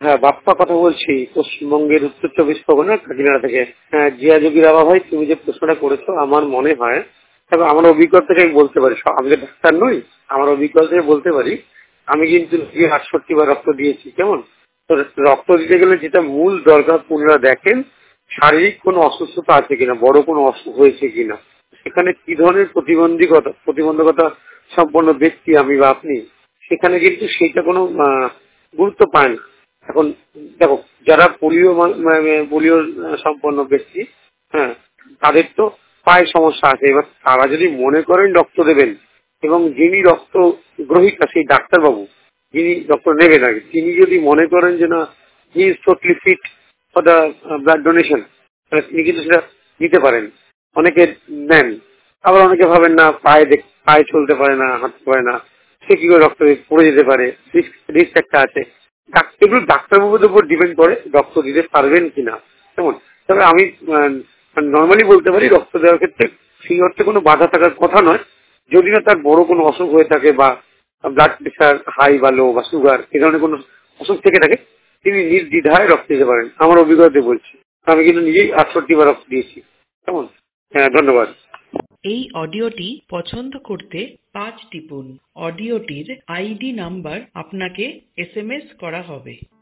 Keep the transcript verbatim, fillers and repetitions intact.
হ্যাঁ, বাপ্পা কথা বলছি, পশ্চিমবঙ্গের উত্তর চব্বিশ পরগনা কাকিনাড়া থেকে। হ্যাঁ, জিয়া যোগীর বাবা ভাই, তুমি যে প্রশ্নটা করেছো আমার মনে হয়, তবে আমার অভিজ্ঞতা থেকে আমি বলতে পারি, আমি যে ডাক্তার নই, আমার অভিজ্ঞতা থেকে বলতে পারি, আমি কিন্তু আটষট্টি বার রক্ত দিয়েছি। কেমন? তো রক্ত দিতে গেলে যেটা মূল দরকার, পুনরা দেখেন শারীরিক কোনো অসুস্থতা আছে কিনা, বড় কোনো অসুখ হয়েছে কিনা, সেখানে কি ধরনের প্রতিবন্ধকতা প্রতিবন্ধকতা সম্পন্ন ব্যক্তি আমি বা আপনি, সেখানে কিন্তু সেইটা কোনো গুরুত্ব পায় না। এখন দেখো, যারা পোলিও পোলিও সম্পন্ন ব্যক্তি, হ্যাঁ, তাদের তো পায়ে সমস্যা আছে। এবার তারা যদি মনে করেন রক্ত দেবেন, এবং যিনি রক্ত গ্রহিতা সেই ডাক্তারবাবু যিনি রক্ত নেবেন আগে, তিনি যদি মনে করেন যে না, he is totally fit for the blood donation, তাহলে তিনি কিন্তু সেটা নিতে পারেন। অনেকে নেন, আবার অনেকে ভাবেন না, পায়ে পায়ে চলতে পারে না, হাঁটতে পারে না, সে কি করে রক্ত পড়ে যেতে পারে, রিস্ক একটা আছে। এগুলো ডাক্তারবাবুদের উপর ডিপেন্ড করে রক্ত দিতে পারবেন কিনা। কেমন? তবে আমি নর্মালি বলতে পারি, রক্ত দেওয়ার ক্ষেত্রে সেই অর্থে কোনো বাধা থাকার কথা নয়, যদি না তার বড় কোনো অসুখ হয়ে থাকে, বা ব্লাড প্রেশার হাই বা লো, বা সুগার, এই ধরনের কোনো অসুখ থেকে থাকে, তিনি নির্দ্বিধায় রক্ত দিতে পারেন। আমার অভিজ্ঞতা বলছি, আমি কিন্তু নিজেই আটষট্টি বার রক্ত দিয়েছি। কেমন? হ্যাঁ, ধন্যবাদ। এই অডিওটি পছন্দ করতে পাঁচ টিপুন। অডিওটির আইডি নাম্বার আপনাকে এস এম এস করা হবে।